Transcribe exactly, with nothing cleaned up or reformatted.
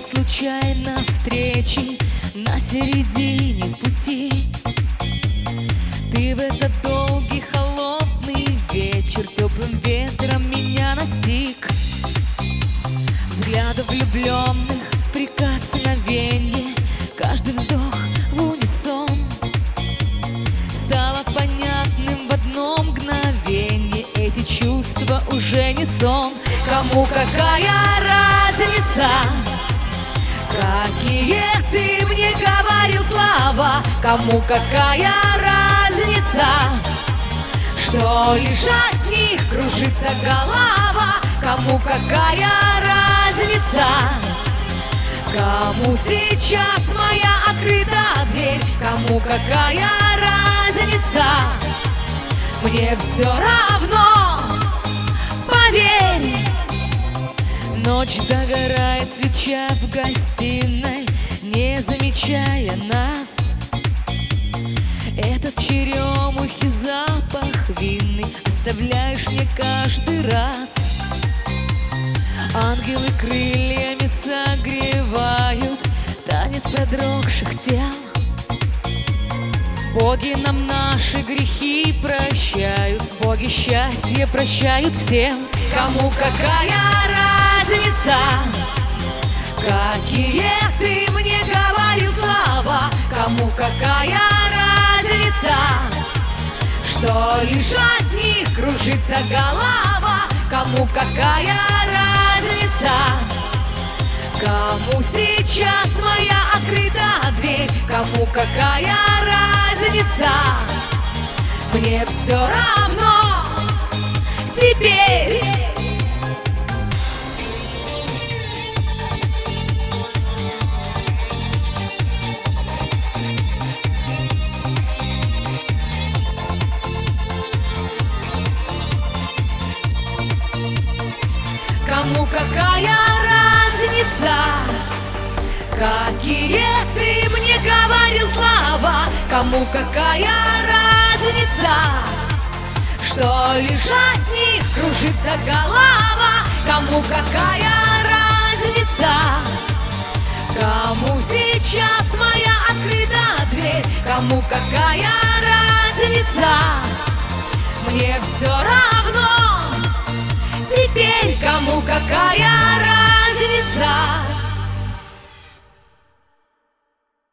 случайно встречи на середине пути. Ты в этот долгий холодный вечер теплым ветром меня настиг. Взгляды влюбленных, прикосновенье, каждый вздох в унисон стало понятным в одно мгновенье. Эти чувства уже не сон. Кому какая разница, какие ты мне говорил слова? Кому какая разница, что лишь от них кружится голова? Кому какая разница, кому сейчас моя открыта дверь? Кому какая разница, мне все равно, поверь. Ночь догорает, свеча в гостиной, не замечая нас. Этот черемухи запах винный оставляешь мне каждый раз. Ангелы крыльями согревают танец продрогших тел. Боги нам наши грехи прощают, боги счастье прощают всем. Кому какая разница, какие ты мне говорил слова? Кому какая разница, что лишь от них кружится голова? Кому какая разница, кому сейчас моя открыта дверь? Кому какая разница, мне все равно теперь. Кому какая разница, какие ты мне говорил слова? Кому какая разница, что лишь от них кружится голова? Кому какая разница, кому сейчас моя открыта дверь? Кому какая разница,